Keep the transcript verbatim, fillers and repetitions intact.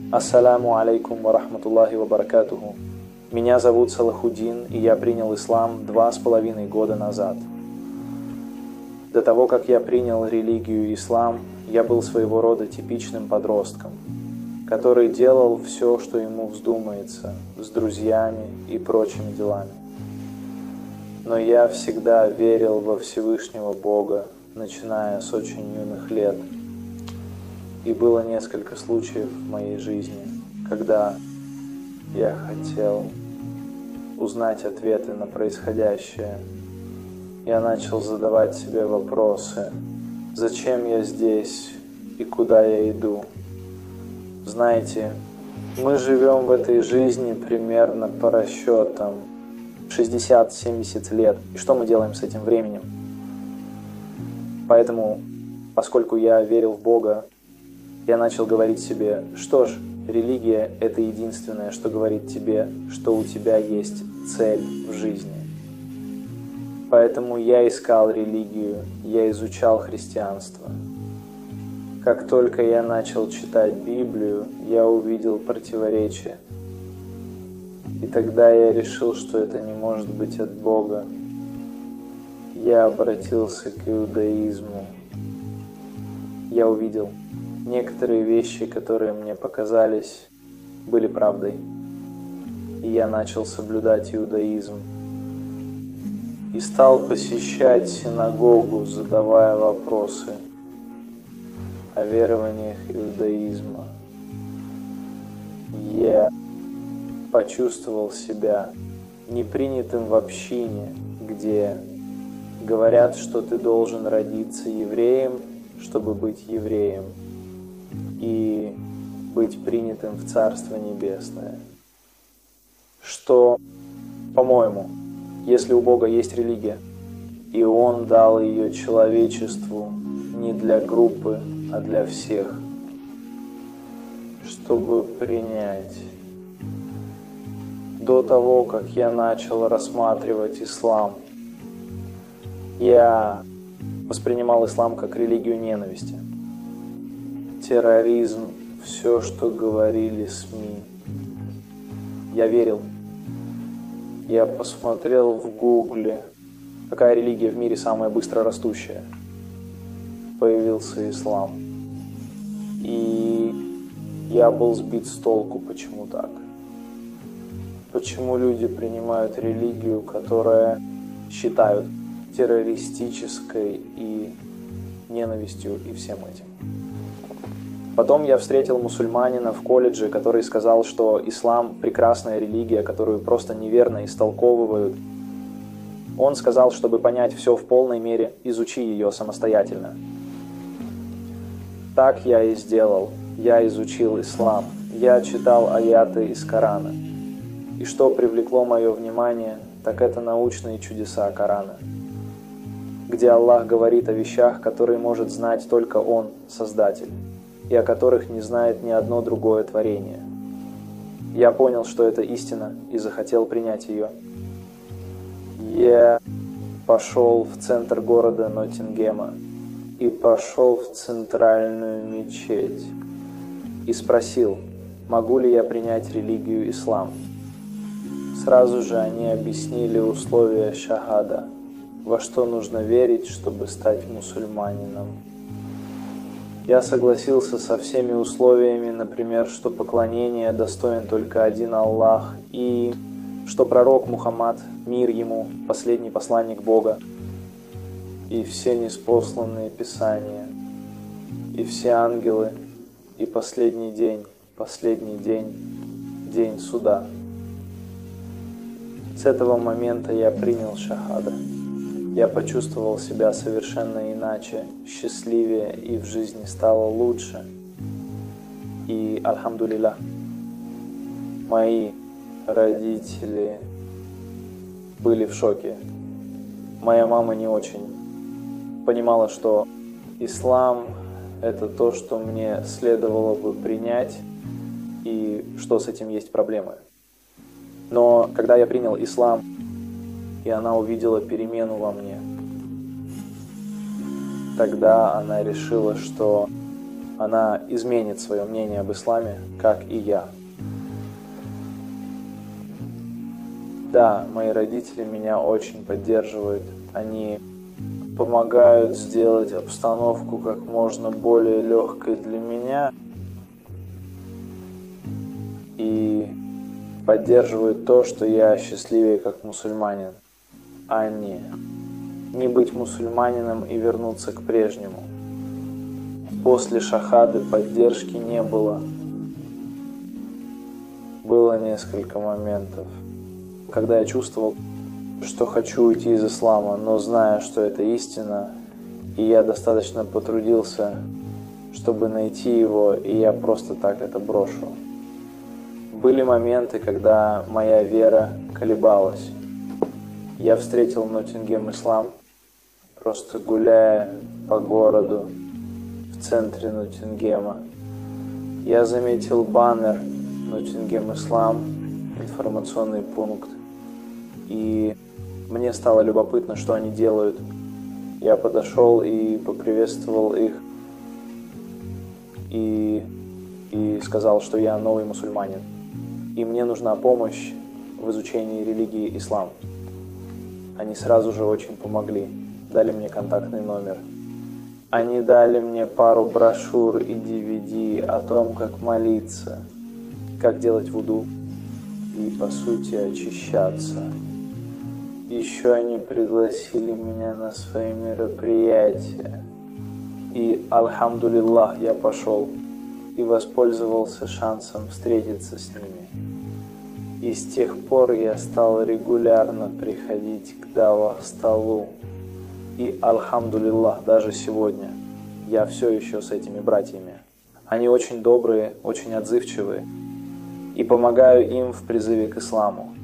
Ассаляму алейкум ва рахматуллахи ва баракатуху. Меня зовут Салахуддин, и я принял ислам два с половиной года назад. До того, как я принял религию ислам, я был своего рода типичным подростком, который делал все, что ему вздумается, с друзьями и прочими делами. Но я всегда верил во Всевышнего Бога, начиная с очень юных лет. И было несколько случаев в моей жизни, когда я хотел узнать ответы на происходящее. Я начал задавать себе вопросы: зачем я здесь и куда я иду? Знаете, мы живем в этой жизни примерно по расчетам шестьдесят-семьдесят лет. И что мы делаем с этим временем? Поэтому, поскольку я верил в Бога, я начал говорить себе: что ж, религия — это единственное, что говорит тебе, что у тебя есть цель в жизни. Поэтому я искал религию, я изучал христианство. Как только я начал читать Библию, я увидел противоречия. И тогда я решил, что это не может быть от Бога. Я обратился к иудаизму. Я увидел некоторые вещи, которые мне показались, были правдой. И я начал соблюдать иудаизм. И стал посещать синагогу, задавая вопросы о верованиях иудаизма. Я почувствовал себя непринятым в общине, где говорят, что ты должен родиться евреем, чтобы быть евреем, и быть принятым в Царство Небесное. Что, по-моему, если у Бога есть религия, и Он дал ее человечеству не для группы, а для всех, чтобы принять. До того, как я начал рассматривать ислам, я воспринимал ислам как религию ненависти. Терроризм, все, что говорили СМИ. Я верил. Я посмотрел в Гугле, какая религия в мире самая быстро растущая. Появился ислам. И я был сбит с толку, почему так. Почему люди принимают религию, которая считают террористической и ненавистью и всем этим. Потом я встретил мусульманина в колледже, который сказал, что ислам – прекрасная религия, которую просто неверно истолковывают. Он сказал, чтобы понять все в полной мере, изучи ее самостоятельно. Так я и сделал. Я изучил ислам. Я читал аяты из Корана. И что привлекло мое внимание, так это научные чудеса Корана, где Аллах говорит о вещах, которые может знать только Он, Создатель, и о которых не знает ни одно другое творение. Я понял, что это истина, и захотел принять ее. Я пошел в центр города Ноттингема и пошел в центральную мечеть и спросил, могу ли я принять религию ислам. Сразу же они объяснили условия шахада, во что нужно верить, чтобы стать мусульманином. Я согласился со всеми условиями, например, что поклонение достоин только один Аллах, и что пророк Мухаммад, мир ему, последний посланник Бога, и все ниспосланные писания, и все ангелы, и последний день, последний день, день суда. С этого момента я принял шахада. Я почувствовал себя совершенно иначе, счастливее, и в жизни стало лучше. И, альхамдулилля, мои родители были в шоке. Моя мама не очень понимала, что ислам – это то, что мне следовало бы принять, и что с этим есть проблемы. Но когда я принял ислам, и она увидела перемену во мне, тогда она решила, что она изменит свое мнение об исламе, как и я. Да, мои родители меня очень поддерживают. Они помогают сделать обстановку как можно более легкой для меня и поддерживают то, что я счастливее как мусульманин, а не не быть мусульманином и вернуться к прежнему. После шахады поддержки не было. Было несколько моментов, когда я чувствовал, что хочу уйти из ислама, но зная, что это истина, и я достаточно потрудился, чтобы найти его, и я просто так это брошу. Были моменты, когда моя вера колебалась. Я встретил Ноттингем Ислам, просто гуляя по городу в центре Ноттингема. Я заметил баннер Ноттингем Ислам, информационный пункт, и мне стало любопытно, что они делают. Я подошел и поприветствовал их, и, и сказал, что я новый мусульманин, и мне нужна помощь в изучении религии ислам. Они сразу же очень помогли, дали мне контактный номер. Они дали мне пару брошюр и ди ви ди о том, как молиться, как делать вуду и, по сути, очищаться. Еще они пригласили меня на свои мероприятия. И, альхамдулиллах, я пошел и воспользовался шансом встретиться с ними. И с тех пор я стал регулярно приходить к давах-столу. И, альхамдулиллах, даже сегодня я все еще с этими братьями. Они очень добрые, очень отзывчивые. И помогаю им в призыве к исламу.